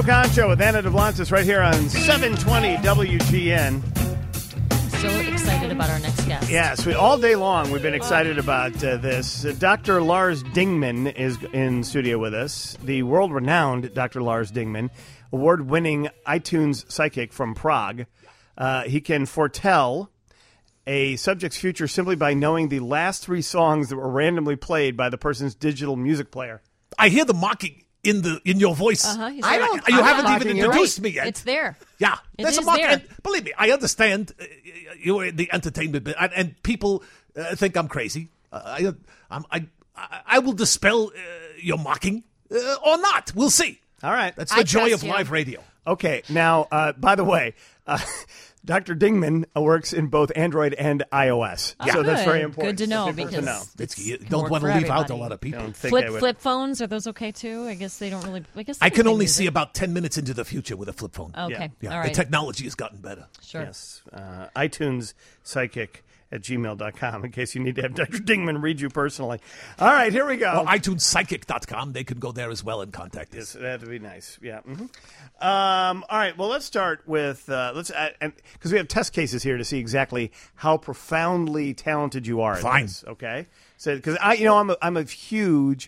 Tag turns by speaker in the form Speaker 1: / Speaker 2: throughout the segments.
Speaker 1: Khan Show with Anna DeBlantis right here on 720 WGN.
Speaker 2: So excited about our next guest.
Speaker 1: Yes, all day long we've been excited about this. Dr. Lars Dingman is in studio with us. The world-renowned Dr. Lars Dingman, award-winning iTunes psychic from Prague. He can foretell a subject's future simply by knowing the last 3 songs that were randomly played by the person's digital music player.
Speaker 3: I hear the mocking in your voice.
Speaker 2: You
Speaker 3: haven't even introduced me yet.
Speaker 2: It's there.
Speaker 3: Yeah,
Speaker 2: there's
Speaker 3: a mock. And believe me, I understand you in the entertainment bit, and people think I'm crazy. I will dispel your mocking or not. We'll see.
Speaker 1: All right,
Speaker 3: that's the joy of live radio.
Speaker 1: Okay, now by the way. Dr. Dingman works in both Android and iOS, so that's very important.
Speaker 2: Good to know because
Speaker 3: you don't want to leave out a lot of people.
Speaker 2: Flip phones, are those okay too? I guess they don't really.
Speaker 3: I can only see about 10 minutes into the future with a flip phone.
Speaker 2: Okay,
Speaker 3: yeah.
Speaker 2: All right.
Speaker 3: The technology has gotten better.
Speaker 2: Sure.
Speaker 1: Yes, iTunes Psychic at gmail.com in case you need to have Dr. Dingman read you personally. All right, here we go.
Speaker 3: Or iTunesPsychic.com. They can go there as well and contact us.
Speaker 1: Yes, that would be nice. Yeah. Mm-hmm. All right, well, let's start with, because we have test cases here to see exactly how profoundly talented you are.
Speaker 3: Fine.
Speaker 1: At this, okay? So, because I'm a huge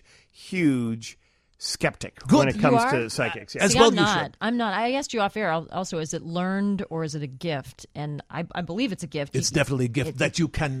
Speaker 1: skeptic when it comes to psychics. Yeah.
Speaker 3: As well,
Speaker 2: I'm not. I asked you off air also, is it learned or is it a gift? And I believe it's a gift.
Speaker 3: It's definitely a gift that you can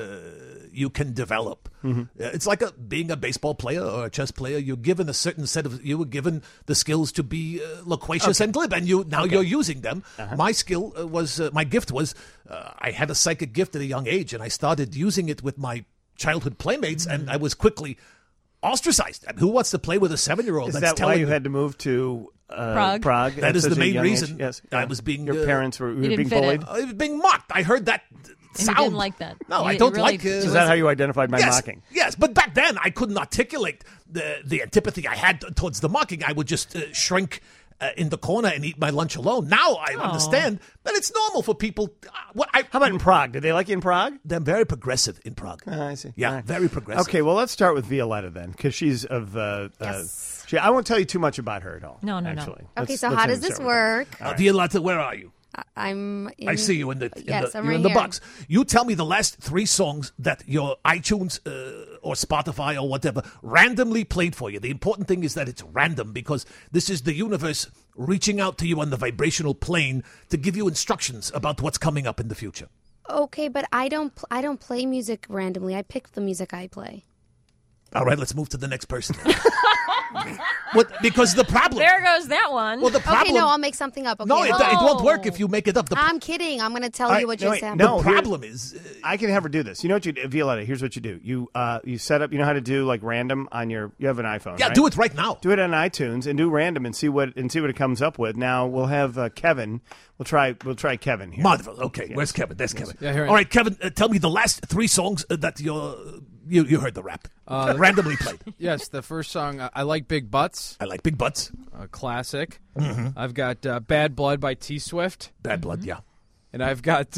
Speaker 3: develop.
Speaker 1: Mm-hmm.
Speaker 3: It's like being a baseball player or a chess player. You're given a certain you were given the skills to be loquacious and glib, and you're using them.
Speaker 1: Uh-huh.
Speaker 3: My skill my gift was, I had a psychic gift at a young age, and I started using it with my childhood playmates, and I was quickly ostracized. Who wants to play with a 7-year-old?
Speaker 1: Is that why you had to move to Prague?
Speaker 3: That is the main reason.
Speaker 1: Yes,
Speaker 3: I was being.
Speaker 1: Your parents were being
Speaker 2: bullied.
Speaker 3: I was being mocked. I heard that sound.
Speaker 2: You didn't like that.
Speaker 3: No, I don't
Speaker 2: really,
Speaker 3: like.
Speaker 1: Is that how you identified my mocking?
Speaker 3: Yes, but back then I couldn't articulate the antipathy I had towards the mocking. I would just shrink in the corner and eat my lunch alone. Now I understand that it's normal for people.
Speaker 1: How about in Prague? Did they like you in Prague?
Speaker 3: They're very progressive in Prague.
Speaker 1: I see.
Speaker 3: Yeah, very progressive.
Speaker 1: Okay, well, let's start with Violetta then, because she's of.
Speaker 4: Yes.
Speaker 1: I won't tell you too much about her at all.
Speaker 2: No.
Speaker 1: Actually.
Speaker 4: Okay, so how does this work?
Speaker 3: Violetta, where are you?
Speaker 4: I
Speaker 3: see you in the
Speaker 4: right
Speaker 3: box. You tell me the last 3 songs that your iTunes or Spotify or whatever randomly played for you. The important thing is that it's random, because this is the universe reaching out to you on the vibrational plane to give you instructions about what's coming up in the future.
Speaker 4: Okay, but I don't play music randomly. I pick the music I play.
Speaker 3: All right, let's move to the next person. Because the problem...
Speaker 2: There goes that one.
Speaker 3: Well, the problem...
Speaker 4: Okay, no, I'll make something up. Okay,
Speaker 3: no, it won't work if you make it up.
Speaker 4: I'm kidding. I'm going to tell you what just happened.
Speaker 1: No,
Speaker 3: the problem is...
Speaker 1: I can have her do this. You know what you do, Violetta, here's what you do. You set up, you know how to do like random on you have an iPhone,
Speaker 3: Yeah,
Speaker 1: right?
Speaker 3: do it right now.
Speaker 1: Do it on iTunes and do random and see what it comes up with. Now we'll have Kevin. We'll try Kevin here.
Speaker 3: Marvel. Okay, where's Kevin? There's Kevin.
Speaker 5: Yeah, here
Speaker 3: all right, Kevin, tell me the last 3 songs that you heard the rap. Randomly played.
Speaker 5: Yes, the first song, I like Big Butts.
Speaker 3: I like Big Butts.
Speaker 5: A classic.
Speaker 3: Mm-hmm.
Speaker 5: I've got Bad Blood by T-Swift.
Speaker 3: Bad Blood, yeah.
Speaker 5: And I've got,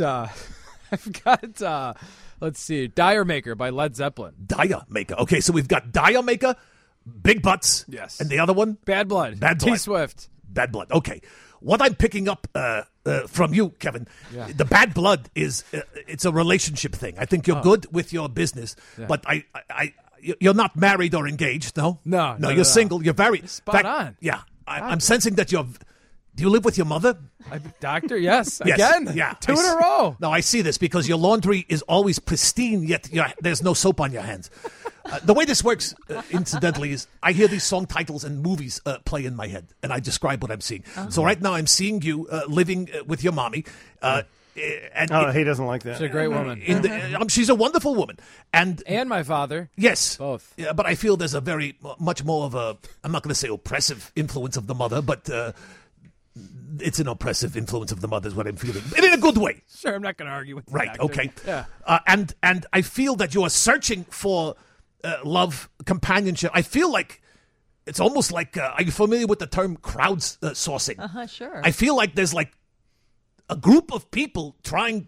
Speaker 5: let's see, Dire Maker by Led Zeppelin.
Speaker 3: Dire Maker. Okay, so we've got Dire Maker, Big Butts.
Speaker 5: Yes.
Speaker 3: And the other one?
Speaker 5: Bad Blood.
Speaker 3: Bad Blood.
Speaker 5: T-Swift.
Speaker 3: Bad Blood. Okay. What I'm picking up from you, Kevin, the bad blood is it's a relationship thing. I think you're good with your business, but you're not married or engaged, no?
Speaker 5: No,
Speaker 3: you're single. You're very...
Speaker 5: Spot on.
Speaker 3: Yeah. I'm sensing that you're... Do you live with your mother?
Speaker 5: Doctor, yes.
Speaker 3: Yes.
Speaker 5: Again?
Speaker 3: Yeah.
Speaker 5: 2 in a row.
Speaker 3: No, I see this because your laundry is always pristine, yet there's no soap on your hands. The way this works, incidentally, is I hear these song titles and movies play in my head, and I describe what I'm seeing. So right now I'm seeing you living with your mommy.
Speaker 1: He doesn't like that.
Speaker 5: She's a great woman.
Speaker 3: She's a wonderful woman. And
Speaker 5: my father.
Speaker 3: Yes.
Speaker 5: Both.
Speaker 3: Yeah, but I feel there's a very much more of a, I'm not going to say oppressive influence of the mother, but it's an oppressive influence of the mother is what I'm feeling. And in a good way.
Speaker 5: Sure, I'm not going to argue with you.
Speaker 3: Right,
Speaker 5: Doctor.
Speaker 3: okay.
Speaker 5: Yeah.
Speaker 3: And I feel that you are searching for love, companionship. I feel like it's almost like, are you familiar with the term crowdsourcing?
Speaker 2: Sure.
Speaker 3: I feel like there's like a group of people trying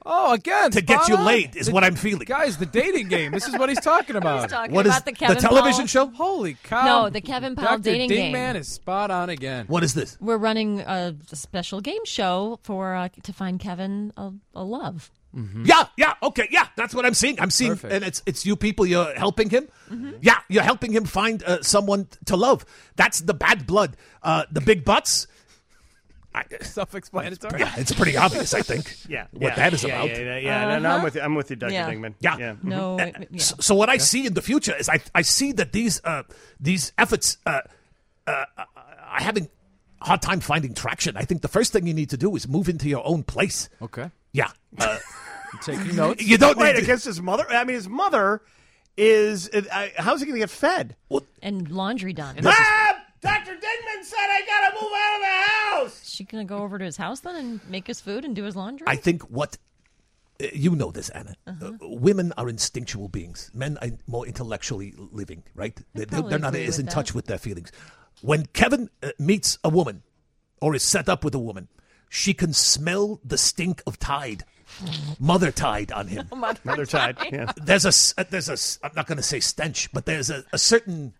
Speaker 5: Oh, again,
Speaker 3: to get
Speaker 5: spot
Speaker 3: you
Speaker 5: on.
Speaker 3: laid is what I'm feeling.
Speaker 5: Guys, the dating game. This is what he's talking about.
Speaker 2: He's talking
Speaker 3: What is
Speaker 2: about the Kevin
Speaker 3: television
Speaker 2: Powell.
Speaker 3: show?
Speaker 5: Holy cow.
Speaker 2: No, the Kevin Powell
Speaker 5: Dr.
Speaker 2: dating game.
Speaker 5: Dingman is spot on again.
Speaker 3: What is this?
Speaker 2: We're running a special game show for to find Kevin a love.
Speaker 3: Yeah, okay, yeah, that's what I'm seeing. I'm seeing,
Speaker 5: Perfect.
Speaker 3: and it's you people. You're helping him. Yeah, you're helping him find someone to love. That's the bad blood. The big butts.
Speaker 5: Self-explanatory.
Speaker 3: Yeah, it's pretty obvious, I think. What that is about.
Speaker 1: Yeah. No, I'm with you, Dr.
Speaker 2: Yeah.
Speaker 1: Dingman.
Speaker 3: Yeah.
Speaker 2: No, yeah.
Speaker 3: So what I see in the future is I see that these efforts are having a hard time finding traction. I think the first thing you need to do is move into your own place.
Speaker 5: Okay.
Speaker 3: Yeah.
Speaker 5: Taking notes.
Speaker 3: You don't
Speaker 1: Wait,
Speaker 3: need to,
Speaker 1: against his mother? I mean, his mother is. How's he going to get fed?
Speaker 2: And laundry done.
Speaker 1: Dr. Dingman said I got to move out of the house.
Speaker 2: Is she going to go over to his house then and make his food and do his laundry?
Speaker 3: I think what you know this, Anna. Women are instinctual beings. Men are more intellectually living, right?
Speaker 2: probably
Speaker 3: They're not
Speaker 2: agree
Speaker 3: as
Speaker 2: with
Speaker 3: in
Speaker 2: that.
Speaker 3: touch with their feelings. When Kevin meets a woman or is set up with a woman, she can smell the stink of Tide, mother Tide on him.
Speaker 1: Mother Tide. Yeah.
Speaker 3: There's a I'm not going to say stench, but there's a certain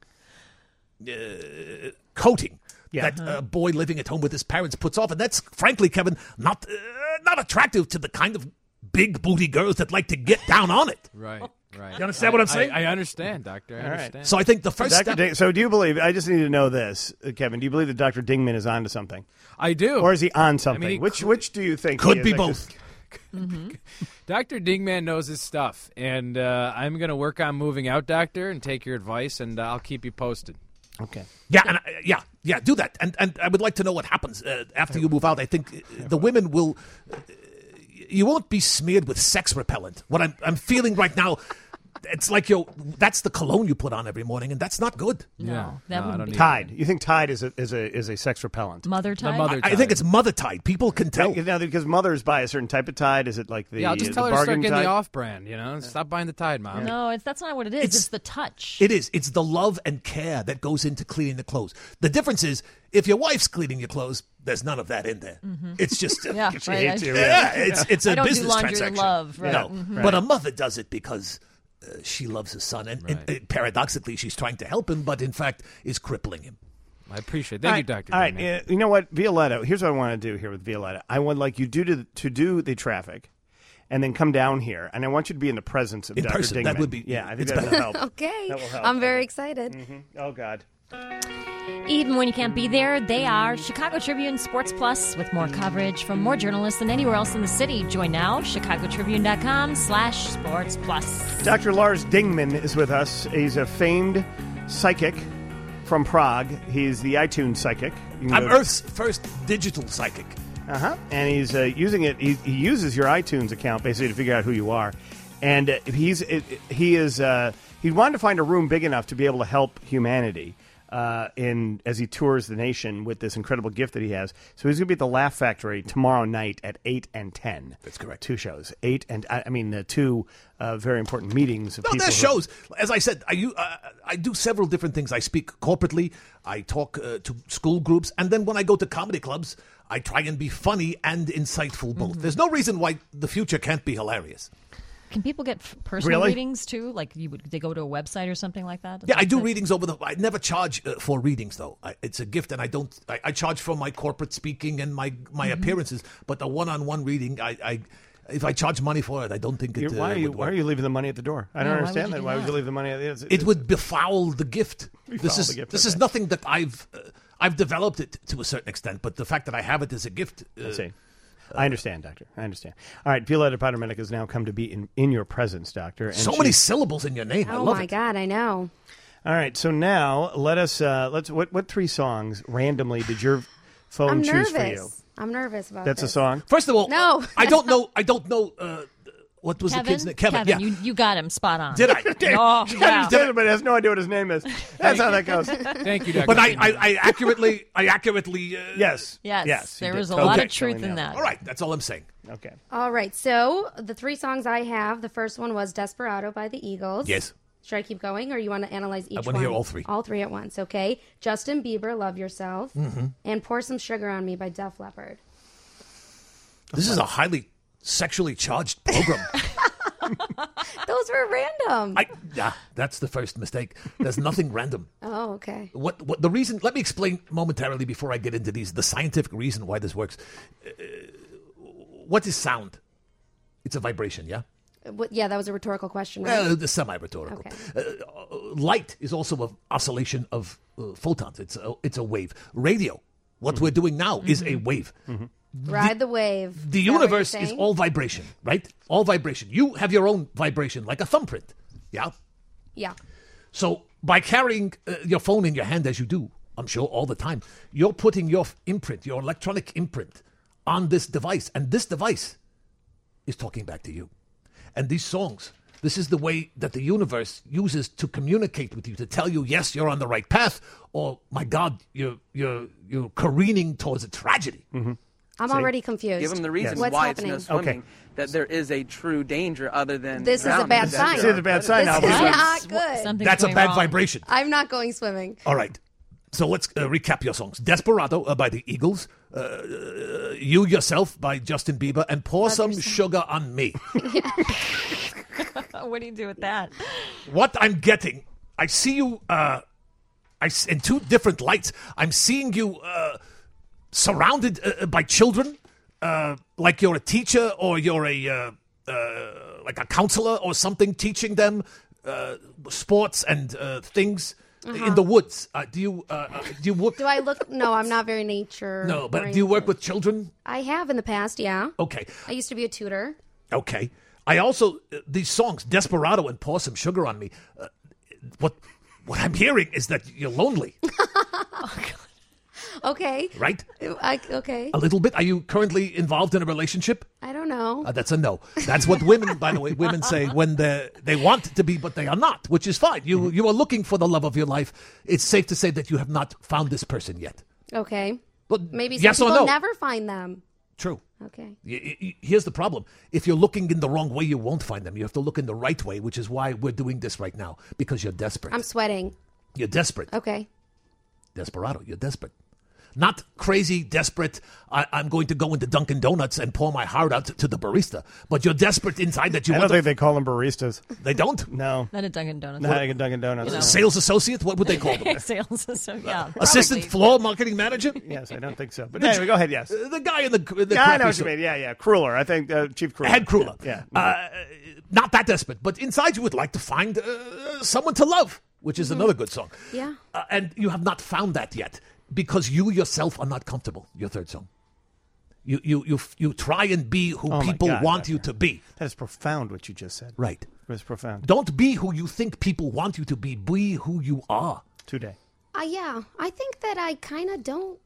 Speaker 3: coating that a boy living at home with his parents puts off, and that's frankly, Kevin, not attractive to the kind of big booty girls that like to get down on it.
Speaker 5: Right.
Speaker 3: You understand what I'm saying?
Speaker 5: I understand, Doctor. I
Speaker 1: right.
Speaker 5: understand.
Speaker 3: So I think the first
Speaker 1: Dr.
Speaker 3: step.
Speaker 1: Ding- so do you believe? I just need to know this, Kevin. Do you believe that Dr. Dingman is onto something,
Speaker 5: I do.
Speaker 1: or is he on something?
Speaker 5: he
Speaker 1: which do you think?
Speaker 3: Could
Speaker 1: he is?
Speaker 3: be
Speaker 1: Like,
Speaker 3: both.
Speaker 5: Dr. Dingman knows his stuff, and I'm going to work on moving out, Doctor, and take your advice, and I'll keep you posted.
Speaker 1: Okay.
Speaker 3: Yeah, and yeah, do that. And I would like to know what happens after you move out. I think the women will. You won't be smeared with sex repellent. What I'm feeling right now, it's like that's the cologne you put on every morning, and that's not good.
Speaker 2: No, that
Speaker 5: I
Speaker 2: wouldn't
Speaker 5: don't
Speaker 2: be
Speaker 5: need
Speaker 1: Tide. You think Tide is a sex repellent?
Speaker 2: Mother Tide.
Speaker 5: mother-
Speaker 3: I think it's mother Tide. People can tell.
Speaker 1: Now, because mothers buy a certain type of Tide, is it like the
Speaker 5: Yeah, I'll just tell
Speaker 1: the
Speaker 5: her to start
Speaker 1: bargain
Speaker 5: getting
Speaker 1: Tide?
Speaker 5: the off-brand, Stop buying the Tide, Mom.
Speaker 2: No, that's not what it is. It's the touch.
Speaker 3: It is. It's the love and care that goes into cleaning the clothes. The difference is, if your wife's cleaning your clothes, there's none of that in there. It's just
Speaker 2: Yeah,
Speaker 1: She
Speaker 2: right.
Speaker 1: hates you.
Speaker 3: yeah, it's
Speaker 2: I
Speaker 3: a
Speaker 2: don't do
Speaker 3: business
Speaker 2: laundry to
Speaker 3: transaction.
Speaker 2: love, right.
Speaker 3: No,
Speaker 2: Mhm.
Speaker 3: but a mother does it because she loves her son, and paradoxically, she's trying to help him, but in fact, is crippling him.
Speaker 5: I appreciate it. Thank you, Doctor.
Speaker 1: All right,
Speaker 5: Dingman.
Speaker 1: you know what, Violetta? Here's what I want to do here with Violetta. I would like you to do the traffic, and then come down here, and I want you to be in the presence of
Speaker 3: In
Speaker 1: Dr.
Speaker 3: person,
Speaker 1: Dingman.
Speaker 3: that would be-
Speaker 1: I think
Speaker 3: it's
Speaker 1: that will
Speaker 3: better.
Speaker 1: help.
Speaker 4: Okay.
Speaker 1: That will help.
Speaker 4: I'm very excited.
Speaker 1: Oh God.
Speaker 2: Even when you can't be there, they are. Chicago Tribune Sports Plus with more coverage from more journalists than anywhere else in the city. Join now, chicagotribune.com/sports plus.
Speaker 1: Dr. Lars Dingman is with us. He's a famed psychic from Prague. He's the iTunes psychic. You can
Speaker 3: I'm
Speaker 1: go-
Speaker 3: Earth's first digital psychic.
Speaker 1: And he's using it. He uses your iTunes account basically to figure out who you are, and he wanted to find a room big enough to be able to help humanity as he tours the nation with this incredible gift that he has. So he's going to be at the Laugh Factory tomorrow night at 8 and 10.
Speaker 3: That's correct.
Speaker 1: 2 shows. 8 and two very important meetings of
Speaker 3: No,
Speaker 1: people.
Speaker 3: there's shows. As I said, I do several different things. I speak corporately. I talk to school groups, and then when I go to comedy clubs, I try and be funny and insightful both. There's no reason why the future can't be hilarious.
Speaker 2: Can people get personal
Speaker 1: Really?
Speaker 2: readings too? Like they go to a website or something like that?
Speaker 3: Yeah, I do
Speaker 2: That's it?
Speaker 3: readings I never charge for readings, though. It's a gift, and I charge for my corporate speaking and my appearances. But the one-on-one reading, if I charge money for it, I don't think it
Speaker 1: Why
Speaker 3: would
Speaker 1: are
Speaker 3: work.
Speaker 1: you leaving the money at the door? I don't
Speaker 2: Yeah, why would
Speaker 1: understand
Speaker 2: you
Speaker 1: that.
Speaker 2: do
Speaker 1: Why would
Speaker 2: that?
Speaker 1: you leave the money at the door?
Speaker 3: It would befoul the gift. This is
Speaker 1: the gift,
Speaker 3: this is
Speaker 1: okay.
Speaker 3: nothing that I've developed it to a certain extent, but the fact that I have it as a gift.
Speaker 1: I see. I understand, Doctor. I understand. All right, Violetta Podermanic has now come to be in your presence, Doctor. And
Speaker 3: So many syllables in your name. I
Speaker 4: Oh
Speaker 3: love
Speaker 4: my
Speaker 3: it.
Speaker 4: God, I know.
Speaker 1: All right, so now let's what 3 songs randomly did your phone
Speaker 4: I'm
Speaker 1: choose for you?
Speaker 4: nervous. I'm nervous about
Speaker 1: That's a
Speaker 4: this.
Speaker 1: song.
Speaker 3: First of all,
Speaker 4: No.
Speaker 3: I don't know. What was
Speaker 2: Kevin?
Speaker 3: the kid's name? Kevin. Yeah.
Speaker 2: you got him spot on.
Speaker 3: Did I?
Speaker 2: Oh, wow.
Speaker 1: Did it, but has no idea what his name is. That's how that goes.
Speaker 5: Thank you, Doctor.
Speaker 3: But
Speaker 5: Dingman.
Speaker 3: I accurately.
Speaker 1: Yes.
Speaker 2: Yes, there
Speaker 1: you
Speaker 2: was
Speaker 1: did.
Speaker 2: a lot
Speaker 1: Okay.
Speaker 2: of truth
Speaker 1: Showing
Speaker 2: in that.
Speaker 3: All right, that's all I'm saying.
Speaker 1: Okay.
Speaker 4: All right, so the 3 songs I have, the first one was Desperado by the Eagles.
Speaker 3: Yes.
Speaker 4: Should I keep going, or you want to analyze each one?
Speaker 3: wanna hear all 3.
Speaker 4: All 3 at once, okay? Justin Bieber, Love Yourself,
Speaker 3: Mm-hmm.
Speaker 4: and Pour Some Sugar on Me by Def Leppard.
Speaker 3: This is a highly sexually charged program.
Speaker 4: Those were random.
Speaker 3: That's the first mistake. There's nothing random.
Speaker 4: Oh, okay.
Speaker 3: What the reason? Let me explain momentarily before I get into the scientific reason why this works. What is sound? It's a vibration, yeah?
Speaker 4: Yeah, that was a rhetorical question, right?
Speaker 3: The semi-rhetorical.
Speaker 4: Okay.
Speaker 3: Light is also an oscillation of photons. It's a wave. Radio, what we're doing now, is a wave.
Speaker 4: Ride the wave.
Speaker 3: The
Speaker 4: Is that what
Speaker 3: universe
Speaker 4: you're
Speaker 3: is
Speaker 4: saying?
Speaker 3: all vibration, right? All vibration. You have your own vibration, like a thumbprint, yeah?
Speaker 4: Yeah.
Speaker 3: So by carrying your phone in your hand as you do, I'm sure all the time, you're putting your imprint, your electronic imprint, on this device. And this device is talking back to you. And these songs, this is the way that the universe uses to communicate with you, to tell you, yes, you're on the right path, or, my God, you're careening towards a tragedy.
Speaker 4: I'm already confused.
Speaker 6: Give them the reason
Speaker 4: What's
Speaker 6: why
Speaker 4: happening?
Speaker 6: it's no swimming.
Speaker 1: Okay.
Speaker 6: That there is a true danger other than
Speaker 4: This is a
Speaker 6: drowning.
Speaker 4: bad
Speaker 6: That's
Speaker 4: sign.
Speaker 1: This is a bad sign.
Speaker 4: This
Speaker 1: Albert.
Speaker 4: is not good.
Speaker 2: Something's
Speaker 3: That's a
Speaker 2: going
Speaker 3: bad
Speaker 2: wrong.
Speaker 3: vibration.
Speaker 4: I'm not going swimming.
Speaker 3: All right. So let's recap your songs. Desperado by the Eagles, You Yourself by Justin Bieber, and Pour Some Sugar on Me.
Speaker 2: What do you do with that?
Speaker 3: What I'm getting, I see you in two different lights. I'm seeing you surrounded by children, like you're a teacher or you're like a counselor or something, teaching them sports and things in the woods. Do you work?
Speaker 4: Do I look? No, I'm not very nature.
Speaker 3: No, but do you work with children?
Speaker 4: I have in the past, yeah.
Speaker 3: Okay.
Speaker 4: I used to be a tutor.
Speaker 3: Okay. I also, these songs, Desperado and Pour Some Sugar on Me, what I'm hearing is that you're lonely,
Speaker 4: Okay.
Speaker 3: right?
Speaker 4: Okay.
Speaker 3: A little bit. Are you currently involved in a relationship?
Speaker 4: I don't know.
Speaker 3: That's a no. That's what women, by the way, women say when they want to be, but they are not, which is fine. You are looking for the love of your life. It's safe to say that you have not found this person yet.
Speaker 4: Okay.
Speaker 3: But
Speaker 4: Maybe some
Speaker 3: yes or
Speaker 4: people
Speaker 3: no?
Speaker 4: never find them.
Speaker 3: True.
Speaker 4: Okay.
Speaker 3: Here's the problem. If you're looking in the wrong way, you won't find them. You have to look in the right way, which is why we're doing this right now, because you're desperate.
Speaker 4: I'm sweating.
Speaker 3: You're desperate.
Speaker 4: Okay.
Speaker 3: Desperado. You're desperate. Not crazy, desperate, I'm going to go into Dunkin' Donuts and pour my heart out to the barista. But you're desperate inside that you
Speaker 1: I
Speaker 3: want
Speaker 1: don't think they call them baristas.
Speaker 3: They don't?
Speaker 1: No.
Speaker 2: Not a Dunkin' Donuts.
Speaker 1: Not like a Dunkin' Donuts.
Speaker 2: You know.
Speaker 3: Sales associate? What would they call them?
Speaker 2: Sales. So, yeah.
Speaker 3: Assistant
Speaker 2: probably.
Speaker 3: floor marketing manager?
Speaker 1: Yes, I don't think so. But anyway, go ahead, yes.
Speaker 3: The guy in the
Speaker 1: Yeah, I know
Speaker 3: crappy
Speaker 1: what you
Speaker 3: suit.
Speaker 1: mean. Yeah. Crueler. I think Chief Crueler.
Speaker 3: Head crueler.
Speaker 1: Yeah.
Speaker 3: Not that desperate, but inside you would like to find someone to love, which is another good song.
Speaker 4: Yeah.
Speaker 3: And you have not found that yet because you yourself are not comfortable. Your third song. You try and be who
Speaker 1: Oh my
Speaker 3: people
Speaker 1: God,
Speaker 3: want
Speaker 1: Doctor.
Speaker 3: you to be.
Speaker 1: That is profound what you just said.
Speaker 3: Right.
Speaker 1: It was profound.
Speaker 3: Don't be who you think people want you to be. Be who you are.
Speaker 1: Today.
Speaker 4: Yeah. I think that I kind of don't.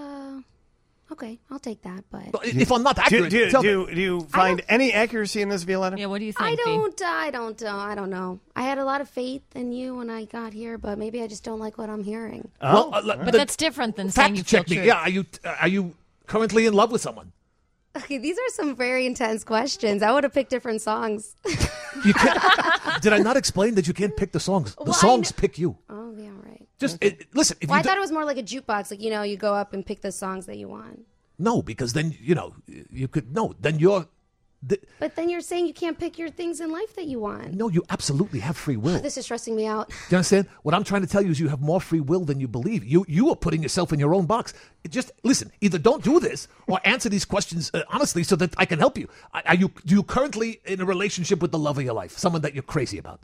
Speaker 4: Okay, I'll take that. But
Speaker 3: If I'm not accurate, tell me.
Speaker 1: Do you find any accuracy in this, Violetta?
Speaker 2: Yeah, what do you think?
Speaker 4: I
Speaker 2: Dee?
Speaker 4: don't know. I had a lot of faith in you when I got here, but maybe I just don't like what I'm hearing.
Speaker 3: Well,
Speaker 2: But that's different than saying
Speaker 3: fact
Speaker 2: you feel
Speaker 3: check me.
Speaker 2: true.
Speaker 3: Yeah, are you currently in love with someone?
Speaker 4: Okay, these are some very intense questions. I would have picked different songs.
Speaker 3: You can't, did I not explain that you can't pick the songs? The
Speaker 4: Well,
Speaker 3: songs pick you.
Speaker 4: Oh, yeah, right.
Speaker 3: Just listen. If
Speaker 4: Well,
Speaker 3: you
Speaker 4: I thought it was more like a jukebox. Like, you go up and pick the songs that you want.
Speaker 3: no, because then you could no. Then you're
Speaker 4: But then you're saying you can't pick your things in life that you want.
Speaker 3: no. You absolutely have free will.
Speaker 4: This is stressing me out.
Speaker 3: Do you understand? What I'm trying to tell you is you have more free will than you believe. You are putting yourself in your own box. Just listen. Either don't do this or answer these questions honestly, so that I can help you. Do you currently in a relationship with the love of your life, someone that you're crazy about?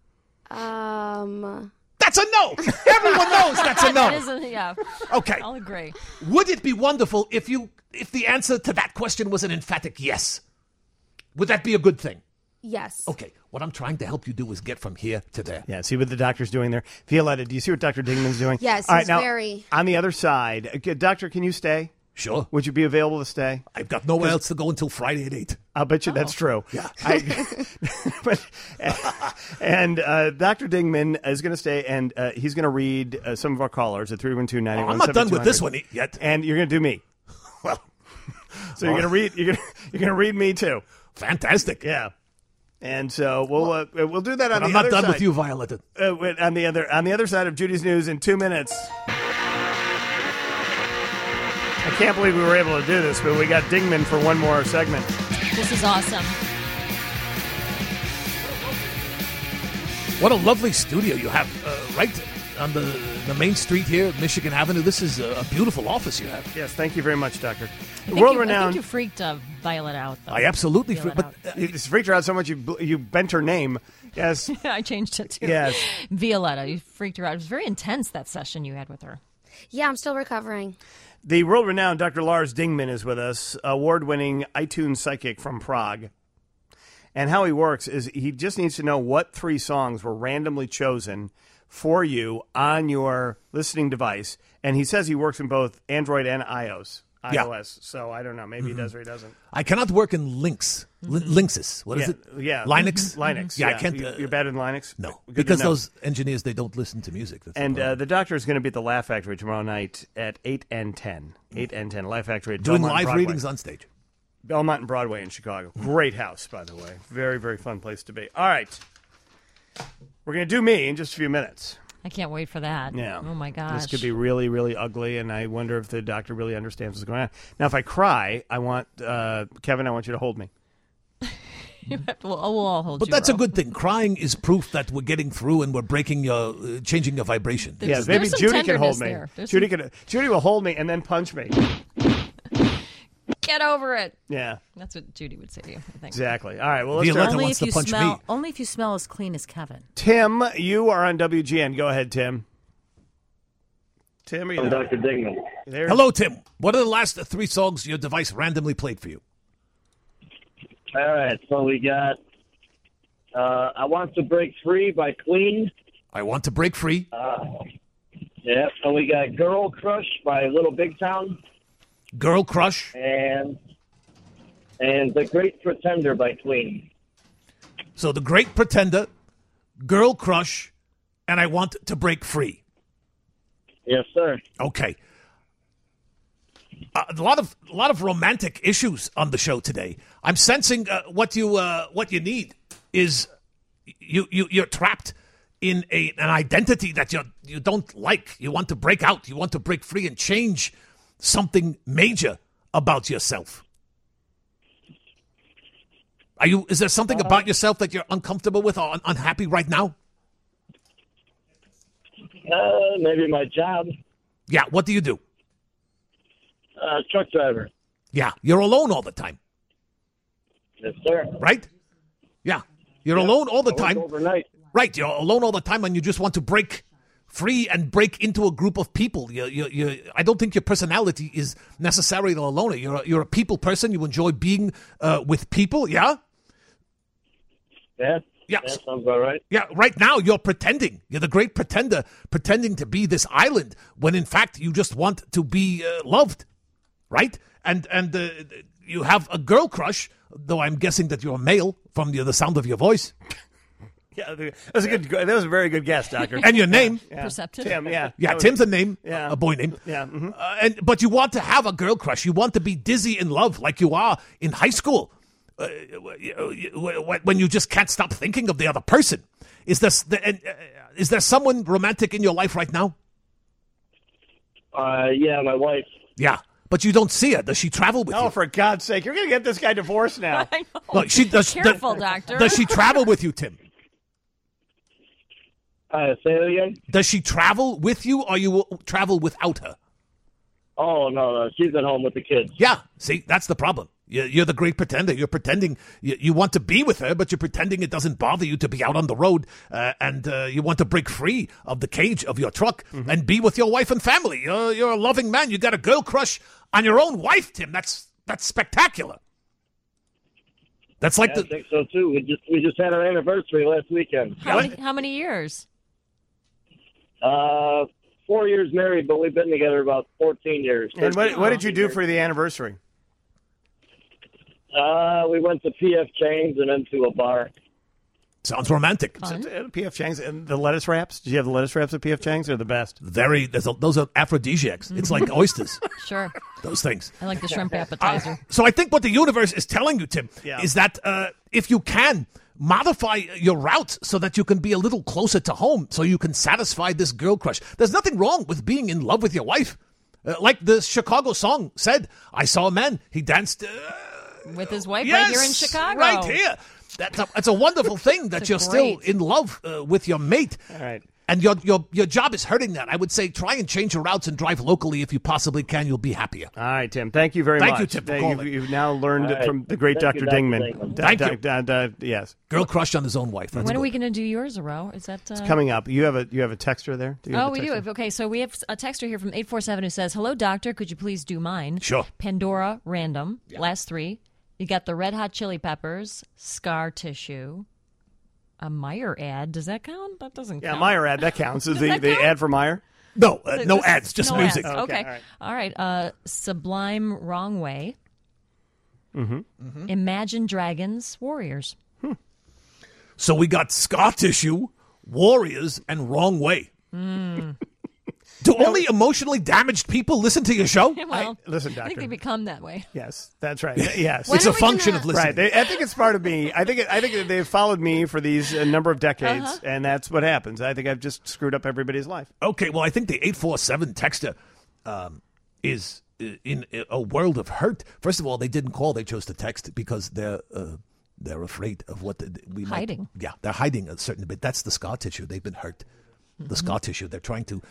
Speaker 3: That's a no. Everyone knows that's a no.
Speaker 2: It isn't, yeah.
Speaker 3: Okay.
Speaker 2: I'll agree.
Speaker 3: Would it be wonderful if the answer to that question was an emphatic yes? Would that be a good thing?
Speaker 4: Yes.
Speaker 3: Okay. What I'm trying to help you do is get from here to there.
Speaker 1: Yeah, see what the doctor's doing there. Violetta, do you see what Dr. Dingman's doing?
Speaker 4: Yes,
Speaker 1: All right,
Speaker 4: he's
Speaker 1: now,
Speaker 4: very-
Speaker 1: on the other side, doctor, can you stay?
Speaker 3: Sure.
Speaker 1: Would you be available to stay?
Speaker 3: I've got nowhere else to go until Friday at 8.
Speaker 1: I'll bet you that's true.
Speaker 3: Yeah.
Speaker 1: And Dr. Dingman is going to stay, and he's going to read some of our callers at 312-981-7200.
Speaker 3: I'm not done with this one yet.
Speaker 1: And you're going to do me.
Speaker 3: Well,
Speaker 1: So you're going to read. You're going to read me too.
Speaker 3: fantastic.
Speaker 1: Yeah. And so we'll do that on
Speaker 3: But
Speaker 1: the
Speaker 3: I'm
Speaker 1: other
Speaker 3: not done
Speaker 1: side.
Speaker 3: with you, Violetta.
Speaker 1: On the other side of Judy's News in 2 minutes. I can't believe we were able to do this, but we got Dingman for one more segment.
Speaker 2: This is awesome.
Speaker 3: What a lovely studio you have right on the main street here, Michigan Avenue. This is a beautiful office you have.
Speaker 1: Yes, thank you very much, Doctor.
Speaker 2: I think
Speaker 1: World-renowned.
Speaker 2: you freaked Violet out, though.
Speaker 3: I absolutely,
Speaker 2: Feel it
Speaker 3: but
Speaker 2: out.
Speaker 1: You just freaked her out so much you bent her name. Yes.
Speaker 2: I changed it, too.
Speaker 1: Yes.
Speaker 2: Violetta, you freaked her out. It was very intense, that session you had with her.
Speaker 4: Yeah, I'm still recovering.
Speaker 1: The world-renowned Dr. Lars Dingman is with us, award-winning iTunes psychic from Prague. And how he works is he just needs to know what 3 songs were randomly chosen for you on your listening device. And he says he works in both Android and iOS.
Speaker 3: Yeah.
Speaker 1: So I don't know. Maybe he does or he doesn't.
Speaker 3: I cannot work in Linux. Linksys. What is it?
Speaker 1: Yeah.
Speaker 3: Linux?
Speaker 1: Linux.
Speaker 3: Yeah, I can't.
Speaker 1: You're bad in Linux?
Speaker 3: No,
Speaker 1: Good
Speaker 3: because
Speaker 1: to know.
Speaker 3: those engineers, they don't listen to music. That's
Speaker 1: And
Speaker 3: the problem.
Speaker 1: the doctor is going to be at the Laugh Factory tomorrow night at 8 and 10. 8 and 10. Laugh Factory at
Speaker 3: doing
Speaker 1: Belmont and
Speaker 3: live
Speaker 1: Broadway.
Speaker 3: readings on stage.
Speaker 1: Belmont and Broadway in Chicago. Great house, by the way. Very, very fun place to be. All right. We're going to do me in just a few minutes.
Speaker 2: I can't wait for that.
Speaker 1: Yeah.
Speaker 2: Oh, my gosh.
Speaker 1: This could be really, really ugly, and I wonder if the doctor really understands what's going on. Now, if I cry, I want, Kevin, I want you to hold me.
Speaker 2: We'll all hold
Speaker 3: But
Speaker 2: you,
Speaker 3: that's a
Speaker 2: Ro.
Speaker 3: good thing. Crying is proof that we're getting through and we're breaking your, changing your vibration.
Speaker 1: Yeah,
Speaker 2: There's
Speaker 1: maybe
Speaker 2: some
Speaker 1: Judy can hold
Speaker 2: tenderness
Speaker 1: me.
Speaker 2: there. There's
Speaker 1: Judy will hold me and then punch me.
Speaker 2: Get over it.
Speaker 1: Yeah,
Speaker 2: That's what Judy would say to you, I think.
Speaker 1: exactly. All right, well, let's
Speaker 3: Violetta
Speaker 1: start.
Speaker 3: wants to punch me.
Speaker 7: Only if you smell as clean as Kevin.
Speaker 1: Tim, you are on WGN. Go ahead, Tim. Tim, are you
Speaker 8: I'm
Speaker 1: there?
Speaker 8: Dr. Dingman.
Speaker 1: There?
Speaker 3: Hello, Tim. What are the last 3 songs your device randomly played for you?
Speaker 8: All right, so we got I Want to Break Free by Queen.
Speaker 3: I Want to Break Free.
Speaker 8: Yeah, so we got Girl Crush by Little Big Town.
Speaker 3: Girl Crush.
Speaker 8: And The Great Pretender by Queen.
Speaker 3: So The Great Pretender, Girl Crush, and I Want to Break Free.
Speaker 8: Yes, sir.
Speaker 3: Okay. A lot of romantic issues on the show today. I'm sensing what you need is you're trapped in an identity that you don't like. You want to break out. You want to break free and change something major about yourself. Is there something about yourself that you're uncomfortable with or unhappy right now?
Speaker 8: Maybe my job.
Speaker 3: Yeah, what do you do?
Speaker 8: Truck driver.
Speaker 3: Yeah, you're alone all the time,
Speaker 8: Yes, sir.
Speaker 3: right? Yeah, you're alone all the
Speaker 8: I work
Speaker 3: time.
Speaker 8: overnight.
Speaker 3: Right, you're alone all the time and you just want to break free and break into a group of people. I don't think your personality is necessarily a loner. You're a people person. You enjoy being with people, yeah?
Speaker 8: Yeah.
Speaker 3: Yeah.
Speaker 8: That sounds about right.
Speaker 3: Yeah, right now you're pretending. You're the great pretender, pretending to be this island when in fact you just want to be loved, right? And you have a girl crush, though I'm guessing that you're a male from the sound of your voice.
Speaker 1: Yeah, that was a very good guess, Doctor.
Speaker 3: And your name.
Speaker 1: Yeah.
Speaker 2: Perceptive.
Speaker 1: Tim, yeah.
Speaker 3: Yeah,
Speaker 1: That was-
Speaker 3: Tim's a name,
Speaker 1: Yeah.
Speaker 3: a boy name.
Speaker 1: Yeah. Mm-hmm.
Speaker 3: But you want to have a girl crush. You want to be dizzy in love like you are in high school when you just can't stop thinking of the other person. Is there someone romantic in your life right now?
Speaker 8: Yeah, my wife.
Speaker 3: Yeah, but you don't see her. Does she travel with
Speaker 1: Oh,
Speaker 3: you?
Speaker 1: for God's sake. You're going to get this guy divorced now.
Speaker 2: I know.
Speaker 3: Look, she does.
Speaker 2: Careful, doctor.
Speaker 3: Does she travel with you, Tim?
Speaker 8: Say it again?
Speaker 3: Does she travel with you, or you travel without her?
Speaker 8: Oh, no. She's at home with the kids.
Speaker 3: Yeah, see, that's the problem. You're the great pretender. You're pretending you want to be with her, but you're pretending it doesn't bother you to be out on the road, and you want to break free of the cage of your truck and be with your wife and family. You're a loving man. You got a girl crush on your own wife, Tim. That's spectacular. That's like
Speaker 8: I think so, too. We just had our anniversary last weekend.
Speaker 2: How many years?
Speaker 8: 4 years married, but we've been together about 14 years.
Speaker 1: And what did you do for the anniversary?
Speaker 8: We went to P.F. Chang's and then to a bar.
Speaker 3: Sounds romantic.
Speaker 1: P.F. Chang's and the lettuce wraps. Did you have the lettuce wraps at P.F. Chang's? They're the best.
Speaker 3: Those are aphrodisiacs. It's like oysters.
Speaker 2: Sure.
Speaker 3: Those things.
Speaker 2: I like the shrimp appetizer.
Speaker 3: So I think what the universe is telling you, Tim,
Speaker 1: Yeah.
Speaker 3: is that if you can modify your route so that you can be a little closer to home, so you can satisfy this girl crush. There's nothing wrong with being in love with your wife. Like the Chicago song said, I saw a man. He danced
Speaker 2: with his wife right here in Chicago.
Speaker 3: Right here. That's a wonderful thing that you're still in love with your mate.
Speaker 1: All right.
Speaker 3: And your job is hurting that. I would say try and change your routes and drive locally if you possibly can. You'll be happier.
Speaker 1: All right, Tim. Thank you very much.
Speaker 3: Thank you, Tim, for calling.
Speaker 1: You've now learned
Speaker 8: All right.
Speaker 1: from the great
Speaker 8: Thank
Speaker 1: Dr.
Speaker 8: you,
Speaker 1: Dingman.
Speaker 3: Thank you.
Speaker 1: Yes.
Speaker 3: Girl crushed on his own wife. That's
Speaker 2: When are
Speaker 3: good.
Speaker 2: we going to do yours, Aro? Is that
Speaker 1: Coming up. You have a texter there? Do you have
Speaker 2: Oh,
Speaker 1: a
Speaker 2: we do.
Speaker 1: texter?
Speaker 2: Okay, so we have a texter here from 847 who says, "Hello, doctor. Could you please do mine?"
Speaker 3: Sure.
Speaker 2: Pandora, random. Last three. You got the Red Hot Chili Peppers, Scar Tissue, a Meyer ad. Does that count? That doesn't count.
Speaker 1: Yeah, Meyer ad. That counts. Is
Speaker 2: that
Speaker 1: the
Speaker 2: count?
Speaker 1: ad for Meyer?
Speaker 3: No, no ads, just
Speaker 2: No
Speaker 3: music.
Speaker 2: ads.
Speaker 1: Okay,
Speaker 2: Okay.
Speaker 1: all
Speaker 2: All right. Sublime, Wrong Way. Imagine Dragons, Warriors.
Speaker 3: So we got Scar Tissue, Warriors, and Wrong Way. Do only emotionally damaged people listen to your show?
Speaker 2: Well,
Speaker 1: Listen,
Speaker 2: I think
Speaker 1: doctor.
Speaker 2: they become that way.
Speaker 1: Yes, that's right. Yes.
Speaker 4: When
Speaker 3: It's
Speaker 4: are
Speaker 3: a
Speaker 4: we
Speaker 3: function
Speaker 4: gonna-
Speaker 3: of listening.
Speaker 1: Right. I think it's part of me. I think they've followed me for these number of decades, and that's what happens. I think I've just screwed up everybody's life.
Speaker 3: Okay, well, I think the 847 texter is in a world of hurt. First of all, they didn't call; they chose to text because they're afraid of what we might.
Speaker 2: Hiding.
Speaker 3: Yeah, they're hiding a certain bit. That's the scar tissue. They've been hurt. The scar tissue. They're trying to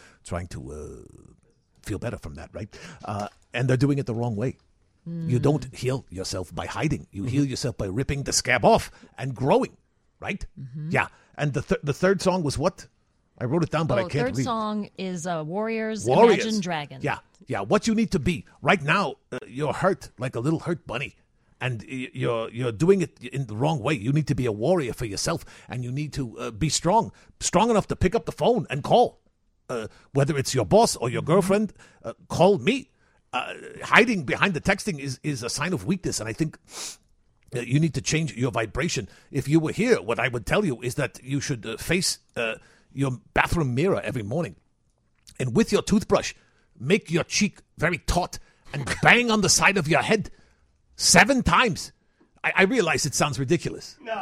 Speaker 3: feel better from that, right? And they're doing it the wrong way. You don't heal yourself by hiding. You heal yourself by ripping the scab off and growing, right? Yeah. And the third song was what? I wrote it down, but I can't
Speaker 2: third
Speaker 3: read.
Speaker 2: song is Warriors,
Speaker 3: Warriors.
Speaker 2: Imagine Dragons.
Speaker 3: Yeah, yeah. What you need to be right now, you're hurt like a little hurt bunny, and you're doing it in the wrong way. You need to be a warrior for yourself, and you need to be strong enough to pick up the phone and call, whether it's your boss or your girlfriend. Call me. Hiding behind the texting is a sign of weakness, and I think you need to change your vibration. If you were here, what I would tell you is that you should face your bathroom mirror every morning, and with your toothbrush, make your cheek very taut and bang on the side of your head 7 times. I realize it sounds ridiculous.
Speaker 1: No.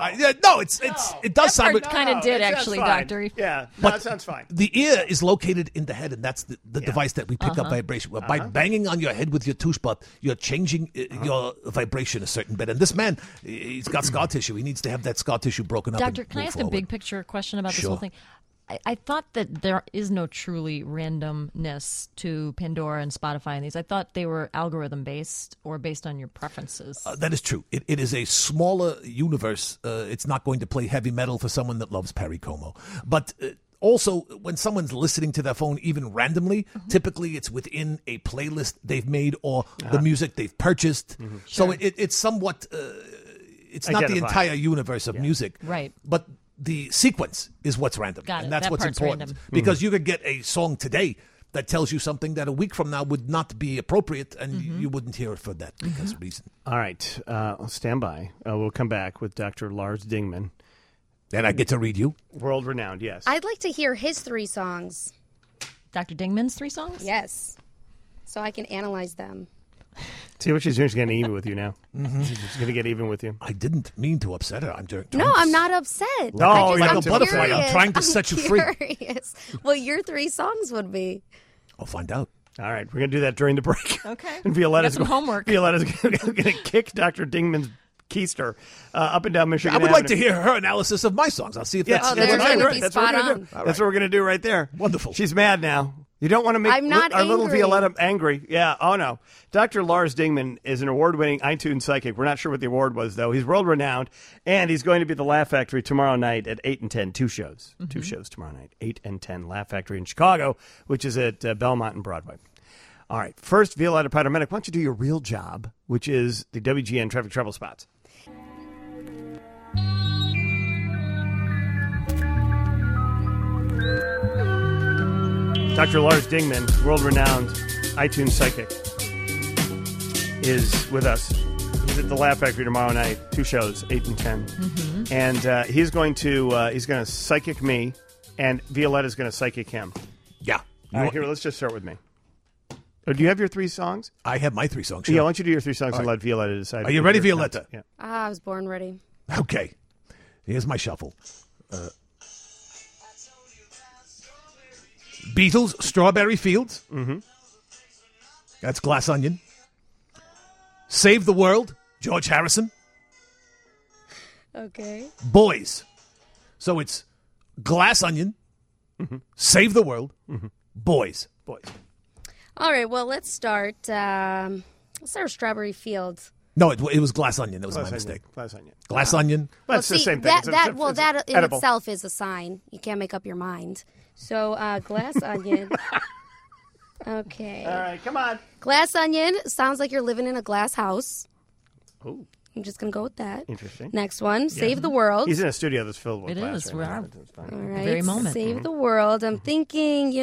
Speaker 3: It does sound.
Speaker 2: part kind of did,
Speaker 1: it sounds
Speaker 2: actually,
Speaker 1: fine.
Speaker 2: Doctor.
Speaker 1: Yeah,
Speaker 3: But
Speaker 1: that sounds fine.
Speaker 3: The ear is located in the head, and that's the device that we pick up vibration. By banging on your head with your toothbrush, you're changing your vibration a certain bit. And this man, he's got scar tissue. He needs to have that scar tissue broken up.
Speaker 2: Doctor,
Speaker 3: and
Speaker 2: can I
Speaker 3: move
Speaker 2: ask
Speaker 3: forward.
Speaker 2: a big picture question about this
Speaker 3: Sure.
Speaker 2: whole thing? I thought that there is no truly randomness to Pandora and Spotify and these. I thought they were algorithm based or based on your preferences.
Speaker 3: That is true. It is a smaller universe. It's not going to play heavy metal for someone that loves Perry Como. But also, when someone's listening to their phone, even randomly, typically it's within a playlist they've made or the music they've purchased. So it's somewhat, it's not the
Speaker 1: Identifying.
Speaker 3: entire universe of music.
Speaker 2: Right.
Speaker 3: But the sequence is what's random.
Speaker 2: Got it.
Speaker 3: And that's
Speaker 2: That
Speaker 3: what's
Speaker 2: part's
Speaker 3: important.
Speaker 2: random.
Speaker 3: Because you could get a song today that tells you something that a week from now would not be appropriate, and you wouldn't hear it for that because of reason.
Speaker 1: All right, stand by. We'll come back with Dr. Lars Dingman,
Speaker 3: And I get to read you.
Speaker 1: world renowned. Yes.
Speaker 4: I'd like to hear his 3 songs.
Speaker 2: Dr. Dingman's 3 songs?
Speaker 4: Yes. So I can analyze them.
Speaker 1: See what she's doing. She's getting even with you now. She's going to get even with you.
Speaker 3: I didn't mean to upset her. I'm trying
Speaker 4: No,
Speaker 3: to
Speaker 4: I'm not upset.
Speaker 1: No,
Speaker 4: I just-
Speaker 1: like
Speaker 4: I'm
Speaker 1: a butterfly. I'm
Speaker 4: curious.
Speaker 3: trying to set you free.
Speaker 4: Curious what your 3 songs would be.
Speaker 3: I'll find out.
Speaker 1: All right, we're going to do that during the break.
Speaker 2: Okay.
Speaker 1: And Violetta's
Speaker 2: Got some homework.
Speaker 1: Violetta's going to kick Dr. Dingman's keister up and down Michigan
Speaker 3: I would like to
Speaker 1: Avenue.
Speaker 3: hear her analysis of my songs. I'll see if
Speaker 1: Yeah,
Speaker 3: that's
Speaker 4: Oh, there's
Speaker 3: what
Speaker 4: one
Speaker 3: I
Speaker 4: would
Speaker 3: heard.
Speaker 4: be
Speaker 1: That's what we're
Speaker 4: spot
Speaker 1: going to do.
Speaker 4: on.
Speaker 1: That's what we're going to do right there.
Speaker 3: Wonderful.
Speaker 1: She's mad now. You don't want to make
Speaker 4: I'm not
Speaker 1: our little
Speaker 4: angry.
Speaker 1: Violetta angry. Yeah. Oh, no. Dr. Lars Dingman is an award-winning iTunes psychic. We're not sure what the award was, though. He's world-renowned, and he's going to be at the Laugh Factory tomorrow night at 8 and 10. 2 shows. 2 shows tomorrow night. 8 and 10. Laugh Factory in Chicago, which is at Belmont and Broadway. All right. First, Violetta Paramedic, why don't you do your real job, which is the WGN traffic trouble spots. Dr. Lars Dingman, world-renowned iTunes psychic, is with us. He's at the Laugh Factory tomorrow night. 2 shows, 8 and 10. And he's going to psychic me, and Violetta's going to psychic him.
Speaker 3: Yeah.
Speaker 1: All right, here, let's just start with me. Oh, do you have your 3 songs?
Speaker 3: I have my 3 songs.
Speaker 1: Yeah,
Speaker 3: Sure.
Speaker 1: why don't you do your 3 songs and let Violetta decide.
Speaker 3: Are you ready, Violetta?
Speaker 1: Yeah.
Speaker 4: I was born ready.
Speaker 3: Okay. Here's my shuffle. Beatles, Strawberry Fields. Mm-hmm. That's Glass Onion. Save the World, George Harrison.
Speaker 4: Okay.
Speaker 3: Boys. So it's Glass Onion, Save the World, Boys.
Speaker 1: Boys.
Speaker 4: All right. Well, let's start. Let's start with Strawberry Fields.
Speaker 3: No, it was Glass Onion. That was my mistake.
Speaker 1: Glass onion.
Speaker 3: Glass Onion.
Speaker 1: Well, it's the same thing.
Speaker 4: That in
Speaker 1: edible.
Speaker 4: itself is a sign. You can't make up your mind. So, Glass Onion. Okay.
Speaker 1: All right, come on.
Speaker 4: Glass Onion sounds like you're living in a glass house.
Speaker 1: Oh,
Speaker 4: I'm just going to go with that.
Speaker 1: interesting.
Speaker 4: Next one, Save the World.
Speaker 1: He's in a studio that's filled with
Speaker 2: It
Speaker 1: glass.
Speaker 2: is.
Speaker 1: Right now.
Speaker 2: Wow.
Speaker 1: It's fine.
Speaker 4: All right.
Speaker 2: very moment.
Speaker 4: Save the World. I'm thinking,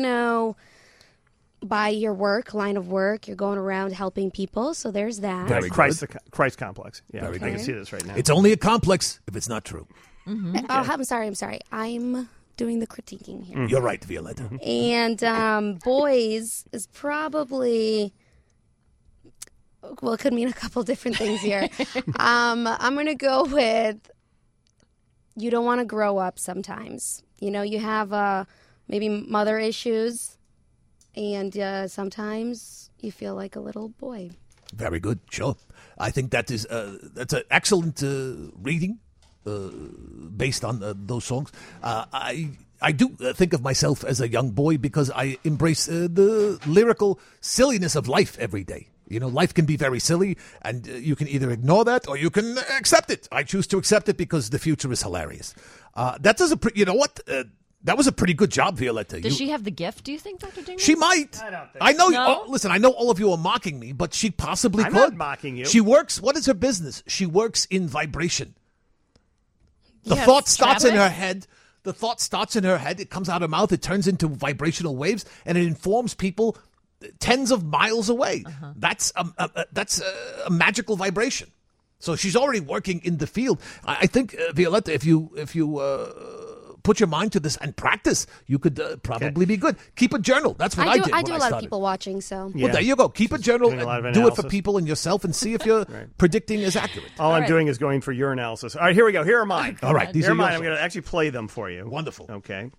Speaker 4: by your line of work, you're going around helping people. So there's that.
Speaker 3: Very
Speaker 1: Christ complex. Yeah,
Speaker 3: Very
Speaker 1: I can
Speaker 3: good.
Speaker 1: see this right now.
Speaker 3: It's only a complex if it's not true.
Speaker 4: Oh, I'm sorry. I'm doing the critiquing here.
Speaker 3: You're right, Violetta.
Speaker 4: And Boys is probably, well, it could mean a couple different things here. I'm going to go with you don't want to grow up sometimes. You have maybe mother issues, and sometimes you feel like a little boy.
Speaker 3: Very good. Sure. I think that's an excellent reading based on those songs. I do think of myself as a young boy because I embrace the lyrical silliness of life every day. Life can be very silly, and you can either ignore that or you can accept it. I choose to accept it because the future is hilarious. That does that was a pretty good job, Violetta.
Speaker 2: Does she have the gift, do you think, Dr. Dingman?
Speaker 3: She might.
Speaker 1: I don't think
Speaker 3: I know.
Speaker 2: No?
Speaker 3: Listen, I know all of you are mocking me, but she possibly
Speaker 1: I'm
Speaker 3: could.
Speaker 1: not mocking you.
Speaker 3: She works. What is her business? She works in vibration. The
Speaker 2: Yes,
Speaker 3: thought starts in
Speaker 2: traffic.
Speaker 3: her head. The thought starts in her head. It comes out of her mouth. It turns into vibrational waves, and it informs people tens of miles away. That's a magical vibration. So she's already working in the field. I think Violetta, if you put your mind to this and practice, you could probably be good. Keep a journal. That's what I did.
Speaker 4: I do
Speaker 3: when
Speaker 4: a lot of
Speaker 3: started.
Speaker 4: people watching, so.
Speaker 1: Yeah.
Speaker 3: Well, there you go. Keep a journal.
Speaker 1: Doing a lot of
Speaker 3: And do it for
Speaker 1: analysis.
Speaker 3: people and yourself, and see if your predicting is accurate.
Speaker 1: All I'm
Speaker 2: right.
Speaker 1: doing is going for your analysis. All right, here we go. Here are mine.
Speaker 3: All right, these
Speaker 1: Here
Speaker 3: are
Speaker 1: are mine.
Speaker 3: yours.
Speaker 1: I'm going to actually play them for you.
Speaker 3: Wonderful.
Speaker 1: Okay.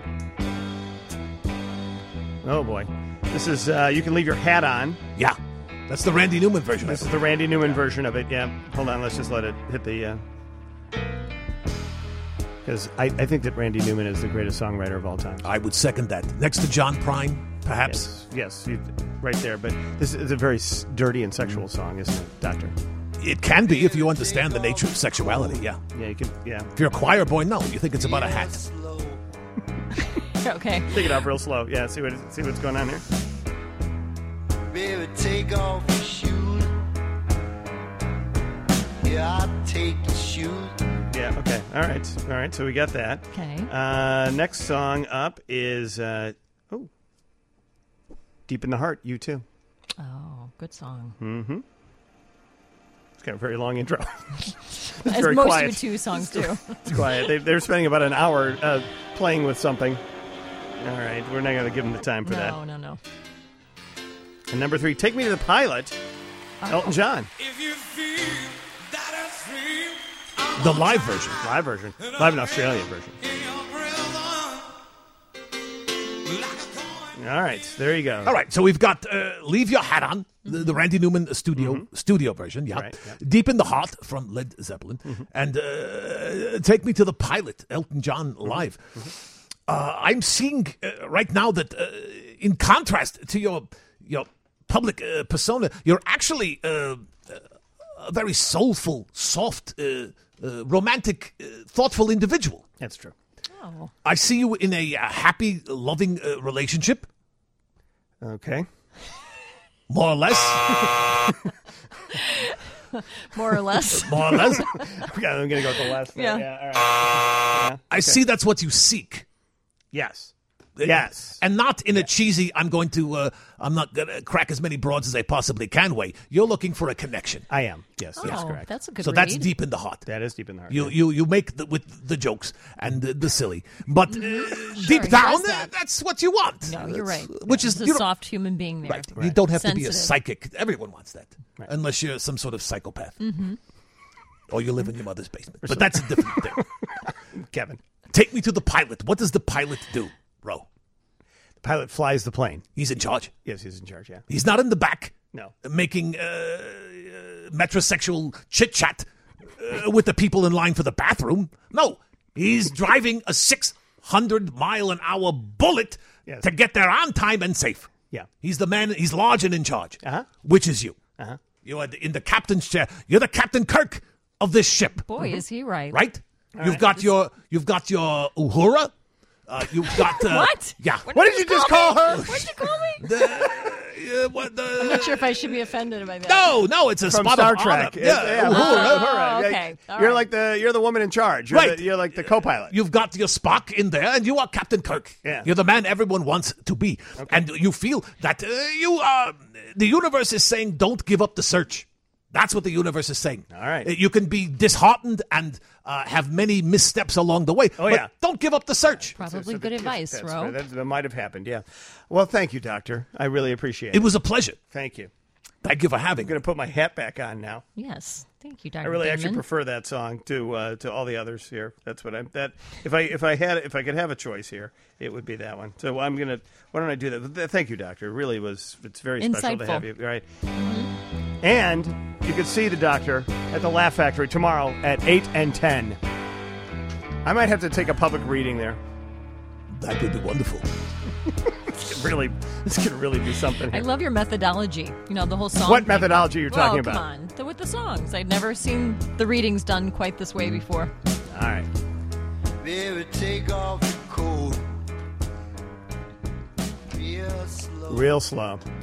Speaker 1: Oh, boy. This is You Can Leave Your Hat On.
Speaker 3: Yeah, that's the Randy Newman version.
Speaker 1: This is the Randy Newman version of it. Yeah. Hold on. Let's just let it hit the... Because I think that Randy Newman is the greatest songwriter of all time.
Speaker 3: I would second that. Next to John Prine, perhaps.
Speaker 1: Yes, right there. But this is a very dirty and sexual song, isn't it, Doctor?
Speaker 3: It can be if you understand the nature of sexuality, yeah.
Speaker 1: Yeah, you can. Yeah.
Speaker 3: If you're a choir boy, no. You think it's about a hat.
Speaker 2: Okay.
Speaker 1: Take it off real slow. Yeah, see what's going on here.
Speaker 9: Baby, take off your shoes. Yeah, I'll take your shoes.
Speaker 1: Yeah, okay. All right. So we got that.
Speaker 2: Okay.
Speaker 1: Next song up is Deep in the Heart, You Too.
Speaker 2: Oh, good song.
Speaker 1: It's got a very long intro.
Speaker 2: As
Speaker 1: very
Speaker 2: most
Speaker 1: quiet.
Speaker 2: U2 songs do.
Speaker 1: It's quiet. They're spending about an hour playing with something. All right, we're not going to give them the time for that.
Speaker 2: No.
Speaker 1: And number 3, Take Me to the Pilot, Elton John.
Speaker 9: If you feel that it's real,
Speaker 3: The live version.
Speaker 1: Live version. Live in Australian version.
Speaker 9: in your prison, like a coin.
Speaker 1: All right, there you go.
Speaker 3: All right, so we've got Leave Your Hat On, the Randy Newman studio version, yeah.
Speaker 1: Right, yeah.
Speaker 3: Deep in the Heart from Led Zeppelin, and Take Me to the Pilot, Elton John live. I'm seeing right now that in contrast to your public persona, you're actually a very soulful, soft, romantic, thoughtful individual.
Speaker 1: That's true.
Speaker 2: Oh.
Speaker 3: I see you in a happy, loving relationship,
Speaker 1: Okay.
Speaker 3: more or less.
Speaker 2: More or less.
Speaker 3: More or less.
Speaker 1: I'm going to go with the last thing.
Speaker 2: Yeah.
Speaker 1: All right. Yeah.
Speaker 3: I see that's what you seek.
Speaker 1: Yes. Yes.
Speaker 3: And not in a cheesy, I'm not going to crack as many broads as I possibly can way. You're looking for a connection.
Speaker 1: I am. Yes, that's
Speaker 2: Oh,
Speaker 1: correct.
Speaker 2: that's a good
Speaker 3: So
Speaker 2: read.
Speaker 3: that's deep in the heart.
Speaker 1: That is deep in the heart.
Speaker 3: You make with the jokes and the silly. But deep
Speaker 2: he
Speaker 3: down,
Speaker 2: does that.
Speaker 3: that's what you want.
Speaker 2: No, you're right.
Speaker 3: Which is,
Speaker 2: He's
Speaker 3: you
Speaker 2: a
Speaker 3: know,
Speaker 2: soft human being there.
Speaker 3: right. You don't have to be a
Speaker 2: Sensitive.
Speaker 3: psychic. Everyone wants that.
Speaker 1: Right.
Speaker 3: Unless you're some sort of psychopath. Or you live in your mother's basement. But that's a different thing.
Speaker 1: Kevin.
Speaker 3: Take me to the pilot. What does the pilot do, Ro?
Speaker 1: The pilot flies the plane.
Speaker 3: He's in charge.
Speaker 1: Yes, he's in charge, yeah.
Speaker 3: He's not in the back
Speaker 1: No.
Speaker 3: making metrosexual chit-chat with the people in line for the bathroom. No, he's driving a 600-mile-an-hour bullet to get there on time and safe.
Speaker 1: Yeah.
Speaker 3: He's the man. He's large and in charge,
Speaker 1: Uh-huh.
Speaker 3: which is you.
Speaker 1: Uh-huh.
Speaker 3: You are in the captain's chair. You're the Captain Kirk of this ship.
Speaker 2: Boy, is he right.
Speaker 3: Right? You've got your Uhura. You've got
Speaker 2: What?
Speaker 3: Yeah.
Speaker 1: What did you just call her?
Speaker 2: What'd you call me?
Speaker 3: I'm
Speaker 2: not sure if I should be offended by that.
Speaker 3: No, it's a
Speaker 1: From
Speaker 3: spot
Speaker 1: Star
Speaker 3: of
Speaker 1: Trek.
Speaker 3: honor. Yeah, Uhura.
Speaker 2: Oh, okay. All
Speaker 1: You're
Speaker 2: right.
Speaker 1: like you're the woman in charge.
Speaker 3: Right.
Speaker 1: You're like the co-pilot.
Speaker 3: You've got your Spock in there, and you are Captain Kirk.
Speaker 1: Yeah.
Speaker 3: You're the man everyone wants to be. And you feel that the universe is saying, don't give up the search. That's what the universe is saying.
Speaker 1: All right.
Speaker 3: You can be disheartened and have many missteps along the way.
Speaker 1: Oh,
Speaker 3: but
Speaker 1: yeah.
Speaker 3: don't give up the search.
Speaker 2: Probably good advice,
Speaker 1: That's
Speaker 2: Ro.
Speaker 1: right. That might have happened, yeah. Well, thank you, Doctor. I really appreciate it.
Speaker 3: It was a pleasure.
Speaker 1: Thank you.
Speaker 3: Thank you for having
Speaker 1: I'm
Speaker 3: me.
Speaker 1: going to put my hat back on now.
Speaker 2: Yes. Thank you,
Speaker 1: I
Speaker 2: Dr.
Speaker 1: really actually
Speaker 2: Damon.
Speaker 1: prefer that song to all the others here. That's what I'm. That if I could have a choice here, it would be that one. So why don't I do that? But thank you, Doctor. It really was. It's very special to have you. Right. And you can see the Doctor at the Laugh Factory tomorrow at 8 and 10. I might have to take a public reading there.
Speaker 3: That would be wonderful.
Speaker 1: This could really be something.
Speaker 2: I
Speaker 1: Here.
Speaker 2: love your methodology. You know, the whole song.
Speaker 1: What
Speaker 2: thing.
Speaker 1: methodology you're talking
Speaker 2: Come
Speaker 1: about?
Speaker 2: on. With the songs. I'd never seen the readings done quite this way before.
Speaker 1: All right.
Speaker 9: Baby, take off your coat. Real slow.
Speaker 1: Real slow.